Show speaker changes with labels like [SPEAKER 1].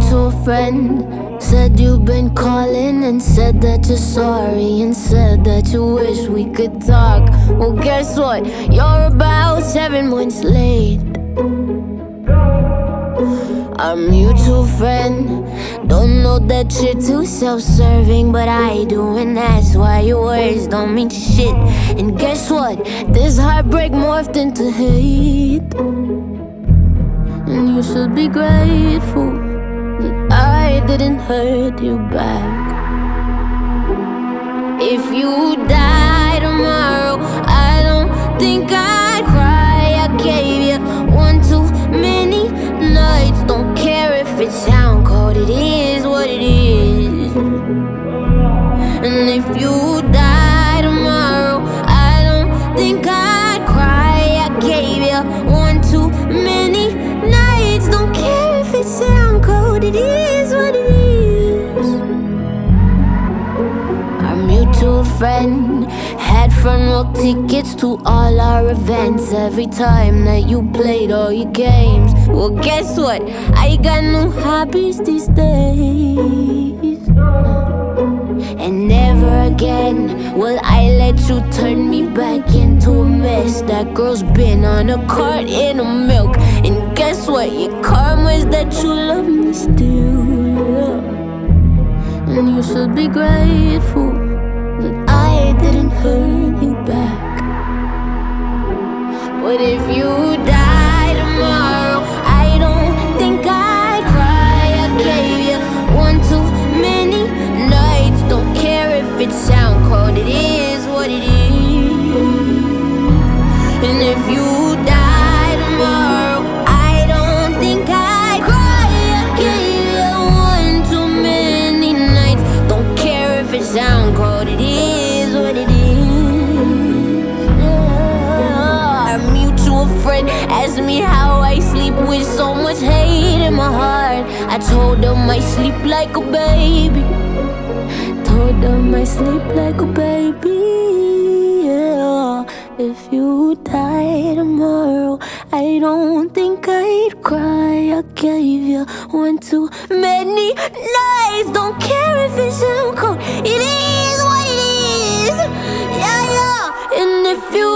[SPEAKER 1] mutual friend said you've been calling and said that you're sorry and said that you wish we could talk. Well, guess what? You're about 7 months late. Our mutual friend don't know that you're too self-serving, but I do, and that's why your words don't mean shit. And guess what? This heartbreak morphed into hate. And you should be grateful that I didn't hurt you back. If you die tomorrow, I don't think I'd cry. I gave you one too many nights. Don't care if it sound cold, it is what it is. And if you die tomorrow, I don't think I'd cry. I gave you one too many nights. Don't care if it sound cold, it is what it is. Our mutual friend had front row tickets to all our events every time that you played all your games. Well, guess what? I got new hobbies these days. And never again will I let you turn me back into a mess. That girl's been on a cart in a milk. And guess what? Your karma is that you love me still. And you should be grateful that I didn't hurt you back. But if you die tomorrow, I don't think I'd cry. I gave you one too many nights. Don't care if it sound cold, it is what it is. And if you die tomorrow, I don't think I'd cry. I gave you one too many nights. Don't care if it sound cold, it is what it is. Our mutual friend asked me how I sleep with so much hate in my heart. I told him I sleep like a baby. Told him I sleep like a baby. Yeah. If you die tomorrow, I don't think I'd cry. I gave you one too many nights. Don't care if it's so cold, it is what it is. Yeah, yeah. And if you